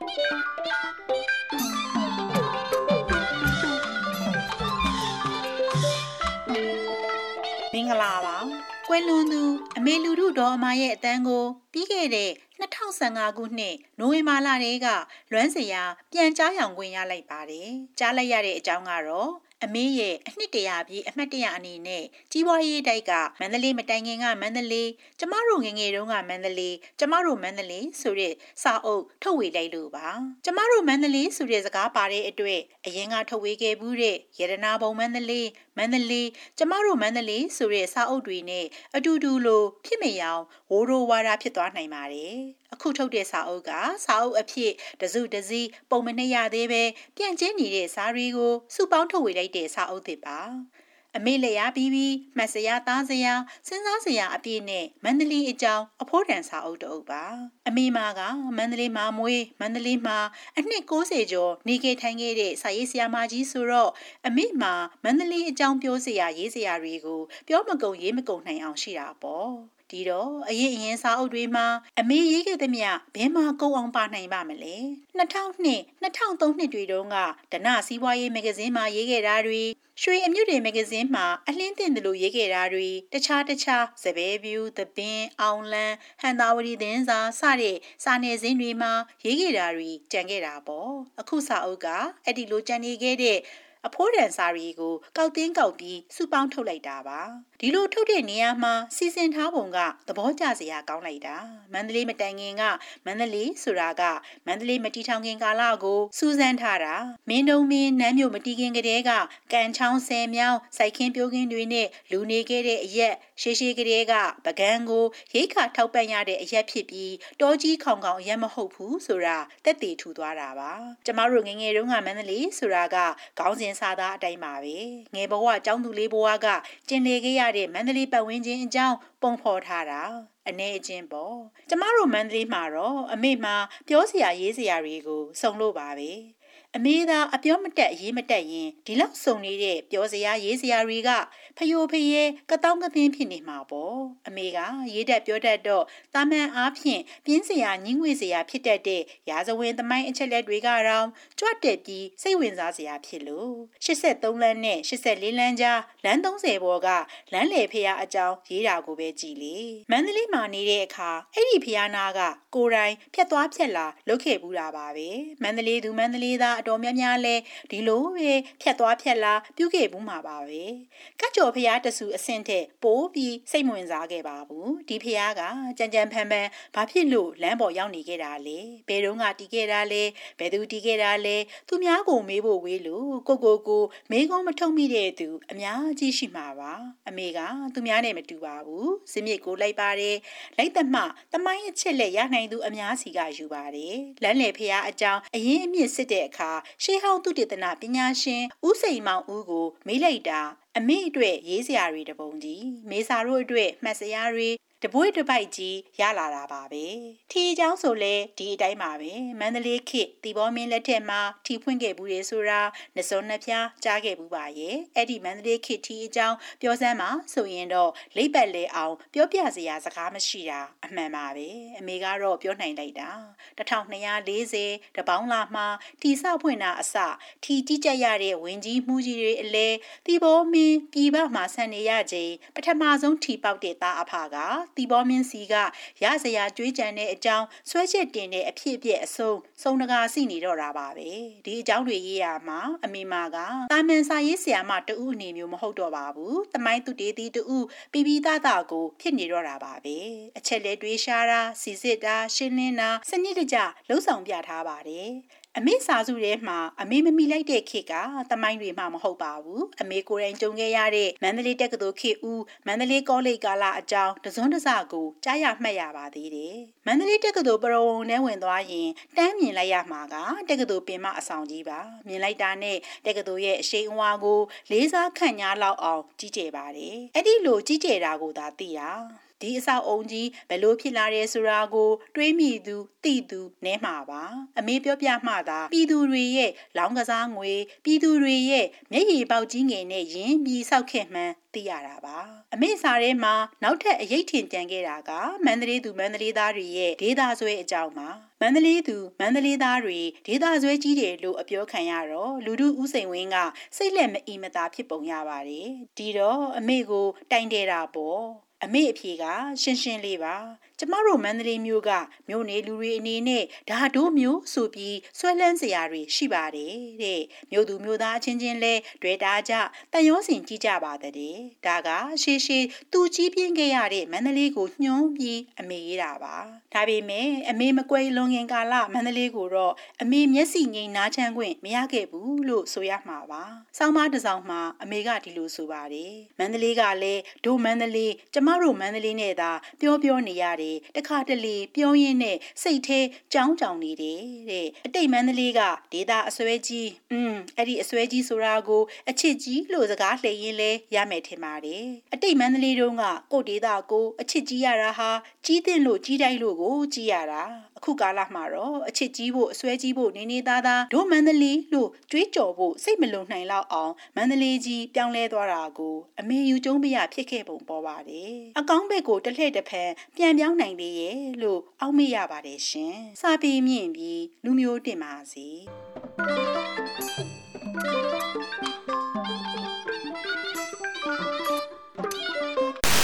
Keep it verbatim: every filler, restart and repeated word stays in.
မင်္ဂလာပါကွယ်လွန်သူအမေလူထုတော်အမရဲ့အတန်းကိုပြီးခဲ့တဲ့နှစ်ထောင်ဆယ်ငါခုနှစ်နိုဝင်ဘာလတည်းကလွမ်းစရာပြန်ကြားရောင်ခွင့်ရလိုက်ပါတယ်ကြားလိုက်ရတဲ့အကြောင်းကတော့အမေရဲ့အနှစ်တရာပြည့်အမှတ်တရအနေနဲ့ကြီးပွားရေးတိုက်ကမန္တလေးမတိုင်ခင်ကမန္တလေးကျမတို့ငငယ်တုန်းကမန္တလေးကျမတို့မန္တလေးဆိုတဲ့စာအုပ်ထုတ်ဝေလိုက်လို့ပါကျမတို့မန္တလေးဆိုတဲ့စကားပါတဲ့အတွက်အရင်ကထုတ်ဝေခဲ့ဘူးတဲ့ရတနာဘုံမန္တလေးမန္တလေးကျမတို့မန္တလေးဆိုတဲ့စာအုပ်တွေနဲ့အတူတူလိုဖြစ်မရောင်ဝိုးရိုးဝါဒဖြစ်သွားနိုင်ပါတယ်အခုထုတ်တဲ့စာအုပ်ကစာအုပ်အဖြစ်တစုတစည်းပုံမနှိပ်ရသေးပဲပြန့်ကျင်းနေတဲ့စာတွေကိုစုပေါင်းထုတ်ဝေလိုက်တဲ့စာအုပ်သစ်ပါအမေလည်းရပြီးပြီးမှတ်စရာသားစရာစဉ်းစားစရာအပြည့်နဲ့မန္တလေးအကြောင်းအဖို့တန်စာအုပ်တအုပ်ပါအမေမာကမန္တလေးမှာမွေးမန္တလေးမှာအနှစ်ကိုးဆယ်ကျော်နေခဲ့ထိုင်ခဲ့တဲ့စာရေးဆရာမကြီးဆိုတော့အမေမာမန္တလေးအကြောင်းပြောစရာရေးစရာတွေကိုပြောမကုန်ရေးမကုန်နိုင်အောင်ရှိတာပေါ့ဒီတော့အရင်အရင်စာအုပ်တွေမှာအမေရေးခဲ့သည်မြဘယ်မှာကုန်အောင်ပါနိုင်ပါမလဲနှစ်ထောင်နှစ် နှစ်ထောင်သုံးနှစ်တွေတုန်းကဒနစီးပွားရေးမဂ္ဂဇင်းမှာရေးခဲ့တာတွေရွှေအမြုတွေမဂ္ဂဇင်းမှာအလင်းတင်တယ်လို့ရေးခဲ့တာတွေတခြားတခြားစပယ်ဗျူသပင်အောင်လန်းဟန်သာဝတီသတင်းစာစတဲ့စာနယ်ဇင်းတွေမှာရေးခဲ့တာတွေကြံခဲ့တာပေါ့အခုစာအုပ်ကအဲ့ဒီလိုကြံနေခဲ့တဲ့အဖိုးတန်စာရီကိုကောက်တင်းကောက်ပြီးစုပေါင်းထုတ်လိုက်တာပါဒီလိုထုတ်တဲ့နေရာမှာစီစဉ်ထားပုံကသဘောကျစရာကောင်းလိုက်တာမန္တလေးမတိုင်ခင်ကမန္တလေးဆိုတာကမန္တလေးမတီထောင်ခင်ကာလကိုစူးစမ်းထားတာမင်းတုံးမင်းနန်းမြို့မတီခင်ကတည်းကကန်ချောင်းဆယ်မြောင်းစိုက်ခင်းပြိုးခင်းတွေနဲ့လူနေခဲ့တဲ့အရက်ရှေးရှေးကတည်းကပကံကိုရိတ်ခါထောက်ပံ့ရတဲ့အရက်ဖြစ်ပြီးတောကြီးခေါင်ခေါင်အရက်မဟုတ်ဘူးဆိုတာတက်တည်ထူသွားတာပါကျမတို့ငငယ်တုန်းကမန္တလေးဆိုတာကခေါင်းစဉ်စာသားအတိုင်းပါပဲငယ်ဘဝကျောင်းသူလေးဘဝကကျင်လေခဲ့ရတဲ့မန္တလေးပတ်ဝန်းကျင်အကြောင်းပုံဖော်ထားတာအနေအချင်းပေါ့ကျမတို့မန္တလေးမှာတော့အမေမှာပြောစရာရေးစရာတွေကိုစုံလို့ပါပဲအမေသာအပြောမတက်ရေးမတက်ရင်ဒီလောက်စုံနေတဲ့ပြောစရာရေးစရာတွေကဖယိုဖယဲကတောင်းကသင်းဖြစ်နေမှာပေါ့အမေကရေးတတ်ပြောတတ်တော့တာမန်အားဖြင့်ပြင်းစရာညှင်းငွေစရာဖြစ်တတ်တဲ့ရာဇဝင်သမိုင်းအချက်လက်တွေကတော့ကြွတက်ပြီးစိတ်ဝင်စားစရာဖြစ်လို့ရှစ်ဆယ့်သုံးလမ်းနဲ့ရှစ်ဆယ့်လေးလမ်းကြားလမ်းသုံးဆယ်ပေါ်ကလမ်းလေဖျားအကြောင်းရေးတာကိုပဲကြည်လေမန္တလေးမှာနေတဲ့အခါအဲ့ဒီဖျားနာကကိုယ်တိုင်ဖြတ်သွားဖြတ်လာလုပ်ခဲ့ဘူးတာပါပဲမန္တလေးသူမန္တလေးသားအတော်များများလဲဒီလိုပဲဖြတ်သွားဖြတ်လာပြုခဲ့ဘူးမှာပါပဲကကြော်ဖျားတဆူအဆင့်တဲ့ပိုးပြီးစိတ်ဝင်စားခဲ့ပါဘူးဒီဖျားကကြံကြံဖန်ဖန်ဘာဖြစ်လို့လမ်းပေါ်ရောက်နေခဲ့တာလဲဘယ်တော့ကတီးခဲ့တာလဲဘယ်သူတီးခဲ့တာလဲသူများကိုမေးဖို့ဝေးလို့ကိုကိုကိုမေးခွန်းမထုတ်မိတဲ့သူအများကြီးရှိမှာပါအမေကသူများနဲ့မတူပါဘူးစမြစ်ကိုလိုက်ပါတယ်လိုက်သက်မှတမိုင်းအချက်လက်ရနိုင်သူအများစီကယူပါတယ်လမ်းလေဖျားအကြောင်းအရင်အမြင့်စစ်တဲ့အခါရှေးဟောင်းသုတေသနပညာရှင်ဦးစိန်မောင်ဦးကိုမေးလိုက်တာအမေအတွက်ရေးစရာတွေတပုံကြီးမေစာတို့အတွက်မှတ်စရာတွေတပွေးတပိုက်ကြီးရလာတာပါပဲထီအကြောင်းဆိုလဲဒီအတိုင်းပါပဲမန္တလေးခေတ်တီဘောမင်းလက်ထက်မှာထီဖွင့်ခဲ့ဘူးလေဆိုတာနှစုံနှဖျားကြားခဲ့ဘူးပါရဲ့အဲ့ဒီမန္တလေးခေတ်ထီအကြောင်းပြောစမ်းပါဆိုရင်တော့လိပ်ပတ်လဲအောင်ပြောပြစရာစကားမရှိတာအမှန်ပါပဲအမေကတော့ပြောနိုင်လိုက်တာတစ်ထောင်နှစ်ရာလေးဆယ်တပေါင်းလာမှာထီစဖွင့်တာအစထီကြီးကြက်ရတဲ့ဝင်းကြီးမှုကြီးတွေအလဲတီဘောမင်းပြည်ပမှာဆန်နေရခြင်းပထမဆုံးထီပေါက်တဲ့သားအဖကတီဘောမင်းစီကရစရာကြွေးကြံတဲ့အကြောင်းဆွဲချက်တင်တဲ့အဖြစ်အပျက်အဆုံးစုံတကာစီနေတော့တာပါပဲဒီအကြောင်းတွေရေးရမှာအမေမာကတာမန်စာရေးဆရာမတူအနေမျိုးမဟုတ်တော့ပါဘူးတမိုင်းသူတေးတီတူပီပီသားသားကိုဖြစ်နေတော့တာပါပဲအချက်လက်တွေရှာတာစီစစ်တာရှင်းလင်းတာစနစ်တကျလှုပ်ဆောင်ပြထားပါတယ်အမေစာစုထဲမှာအမေမမိလိုက်တဲ့ခေတ်ကတမိုင်းတွေမှမဟုတ်ပါဘူးအမေကိုယ်တိုင်ကြုံခဲ့ရတဲ့မန္တလေးတက္ကသိုလ်ခေတ်ဦးမန္တလေးကောလိပ်ကာလအကြောင်းတစွန်းတစကိုကြားရမှတ်ရပါသေးတယ်မန္တလေးတက္ကသိုလ်ပရဝုံထဲဝင်သွားရင်တန်းမြင်လိုက်ရမှာကတက္ကသိုလ်ပင်မအဆောင်ကြီးပါမြင်လိုက်တာနဲ့တက္ကသိုလ်ရဲ့အရှိန်အဝါကိုလေးစားခံညားလောက်အောင်ကြီးကျယ်ပါတယ်အဲ့ဒီလိုကြီးကျယ်တာကိုသာသိတာဒီအဆောက်အုံကြီးဘယ်လိုဖြစ်လာရဲဆိုတာကိုတွေးမိသူသိသူနဲမှာပါအမေပြောပြမှသာပြည်သူတွေရဲ့လောင်းကစားငွေပြည်သူတွေရဲ့မျက်ရည်ပေါက်ကြီးငယ်နဲ့ရင်းပြီးဆောက်ခဲ့မှန်းသိရတာပါအမေစာထဲမှာနောက်ထပ်အရေးထင်ကြံခဲ့တာကမန္တလေးသူမန္တလေးသားတွေရဲ့ဒေသဆွဲအကြောင်းပါမန္တလေးသူမန္တလေးသားတွေဒေသဆွဲကြီးတယ်လို့အပြောခံရတော့လူထုဦးစိန်ဝင်းကစိတ်လက်မအီမသာဖြစ်ပုံရပါတယ်ဒီတော့အမေကိုတိုင်တယ်တာပေါ့အမေအဖြေကရှင်းရှင်းလေးပါကျမတို့မန္တလေးမျိုးကမြို့နေလူတွေအနေနဲ့ဓာတို့မျိုးဆိုပြီးဆွဲလန်းစရာတွေရှိပါတယ်တဲ့မြို့သူမြို့သားအချင်းချင်းလဲတွေ့တာကြတန်ရောစင်ကြီးကြပါတဲ့ဒါကရှေးရှေးသူကြီးပြင်းခဲ့ရတဲ့မန္တလေးကိုညှိုးပြီးအမေရေးတာပါဒါပေမဲ့အမေမကွဲလွန်ငင်ကာလမန္တလေးကိုတော့အမေမျက်စိငိမ်နားချမ်းခွင့်မရခဲ့ဘူးလို့ဆိုရမှာပါဆောင်းပါးတစ်စောင်မှာအမေကဒီလိုဆိုပါတယ်မန္တလေးကလည်းဒိုမန္တလေးကျမတို့မန္တလေးနဲ့သာပြောပြောနေရတယ်တခါတလေပြောရင်းနဲ့စိတ်ထဲကြောင်းကြောင်နေတယ်တဲ့အတိတ်မန္တလေးကဒေတာအစွဲကြီးอืมအဲ့ဒီအစွဲကြီးဆိုတာကိုအချစ်ကြီးလို့စကားလှည့်ရင်းလဲရမယ်ထင်ပါတယ်အတိတ်မန္တလေးတုန်းကကိုဒေတာကိုအချစ်ကြီးရတာဟာကြီးတဲ့လို့ကြီးတိုက်လို့ကိုကြီးရတာအခုကာလမှာတော့အချစ်ကြီးဖို့အစွဲကြီးဖို့နေနေသားသားဒိုမန္တလေးလို့ကြွေးကြော်ဖို့စိတ်မလုံနိုင်လောက်အောင်မန္တလေးကြီးပြောင်းလဲသွားတာကိုအမေယူကျုံးမရဖြစ်ခဲ့ပုံပေါ်ပါတယ်အကောင်းဘက်ကိုတစ်လှည့်တစ်ဖန်ပြန်ပြောင်းနိုင်သေးရဲ့လို့အောက်မေ့ရပါတယ်ရှင်စာပေမြင့်ပြီးလူမျိုးတင်ပါစေ